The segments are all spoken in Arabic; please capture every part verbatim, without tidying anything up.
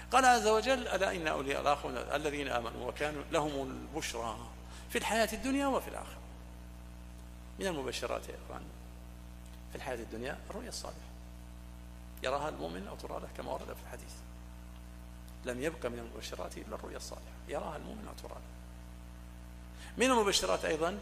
قال عز وجل: ألا إن أولياء الله الذين آمنوا وكانوا لهم البشرى في الحياة الدنيا وفي الآخرة. من المبشرات يا إخوان في الحياة الدنيا الرؤيا الصالحة يراها المؤمن أو ترى له كما ورد في الحديث. لم يبق من المبشرات إلا الرؤيا الصالحة يراها المؤمن أو ترى له. من المبشرات أيضا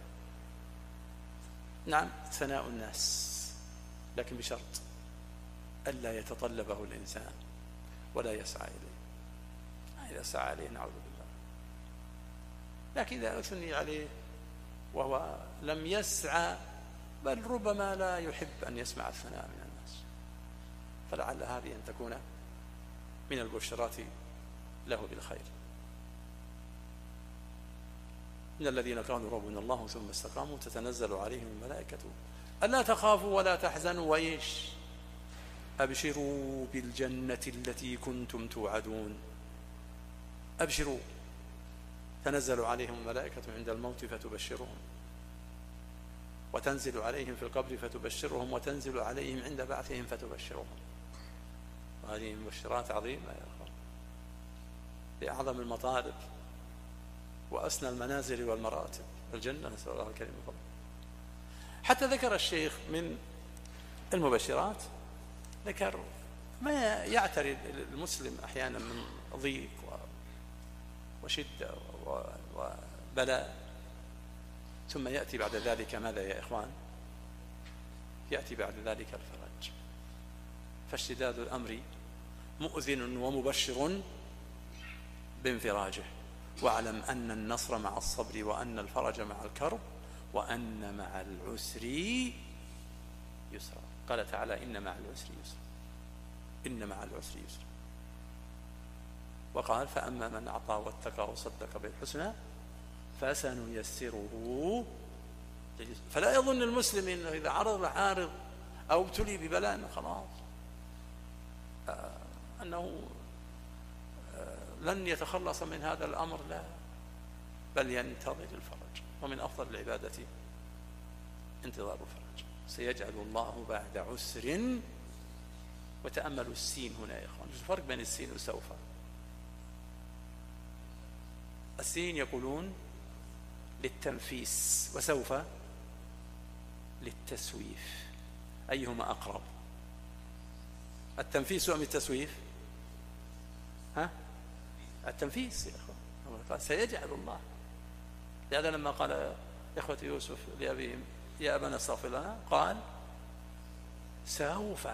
نعم ثناء الناس، لكن بشرط ألا يتطلبه الإنسان ولا يسعى إليه. إذا سعى عليه نعوذ بالله، لكن إذا أثني عليه وهو لم يسعى بل ربما لا يحب أن يسمع الثناء من الناس، فلعل هذه أن تكون من البشرات له بالخير. إن الذين قالوا ربنا الله ثم استقاموا تتنزل عليهم الملائكة ألا تخافوا ولا تحزنوا وإيش أبشروا بالجنة التي كنتم توعدون. أبشروا، تنزل عليهم الملائكة عند الموت فتبشرهم، وتنزل عليهم في القبر فتبشرهم، وتنزل عليهم عند بعثهم فتبشرهم. وهذه مبشرات عظيمة يا أخوان، بأعظم المطالب وأسنى المنازل والمراتب الجنة، نسأل الله الكريم الفضل. حتى ذكر الشيخ من المبشرات، ذكر ما يعتري المسلم أحيانا من ضيق وشدة وبلاء، ثم يأتي بعد ذلك ماذا يا إخوان؟ يأتي بعد ذلك الفرج. فاشتداد الأمر مؤذن ومبشر بانفراجه، واعلم أن النصر مع الصبر، وأن الفرج مع الكرب، وأن مع العسر يسرا. قال تعالى: إن مع العسر يسرا، إن مع العسر يسرا. وقال: فأما من أعطى واتقى وصدق بالحسنى فسنيسره. فلا يظن المسلم إنه إذا عرض عارض أو ابتلي ببلاء خلاص آه أنه آه لن يتخلص من هذا الأمر، لا، بل ينتظر الفرج. ومن أفضل العبادة انتظار الفرج. سيجعل الله بعد عسر. وتأملوا السين هنا يا إخوان، الفرق بين السين وسوف. السين يقولون للتنفيس، وسوف للتسويف. أيهما أقرب؟ التنفيس أم التسويف؟ ها؟ التنفيس يا أخوان. قال سيجعل الله. لهذا لما قال إخوة يوسف لأبيهم: يا أبانا استغفر لنا، قال: سوف.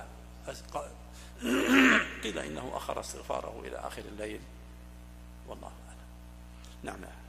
قيل إنه أخر استغفاره إلى آخر الليل، والله أعلم. نعم.